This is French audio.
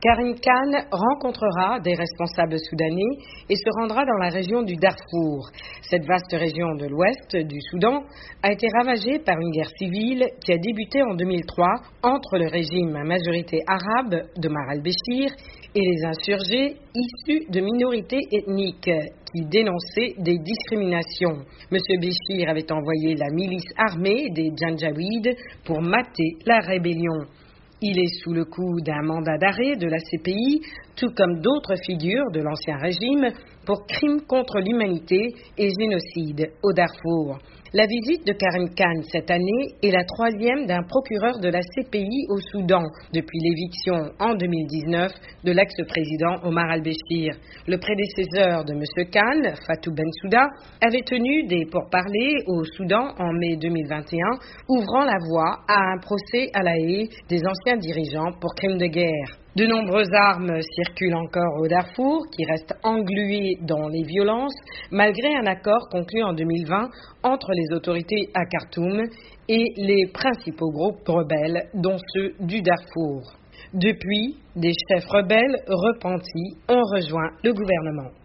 Karim Khan rencontrera des responsables soudanais et se rendra dans la région du Darfour. Cette vaste région de l'ouest du Soudan a été ravagée par une guerre civile qui a débuté en 2003 entre le régime à majorité arabe d'Omar al-Béchir et les insurgés issus de minorités ethniques qui dénonçaient des discriminations. M. Béchir avait envoyé la milice armée des Janjaweed pour mater la rébellion. Il est sous le coup d'un mandat d'arrêt de la CPI, tout comme d'autres figures de l'ancien régime, pour crimes contre l'humanité et génocide au Darfour. La visite de Karim Khan cette année est la troisième d'un procureur de la CPI au Soudan depuis l'éviction en 2019 de l'ex-président Omar al-Béchir. Le prédécesseur de M. Khan, Fatou Bensouda, avait tenu des pourparlers au Soudan en mai 2021, ouvrant la voie à un procès à la haie des anciens dirigeants pour crimes de guerre. De nombreuses armes circulent encore au Darfour, qui reste englué dans les violences, malgré un accord conclu en 2020 entre les autorités à Khartoum et les principaux groupes rebelles, dont ceux du Darfour. Depuis, des chefs rebelles repentis ont rejoint le gouvernement.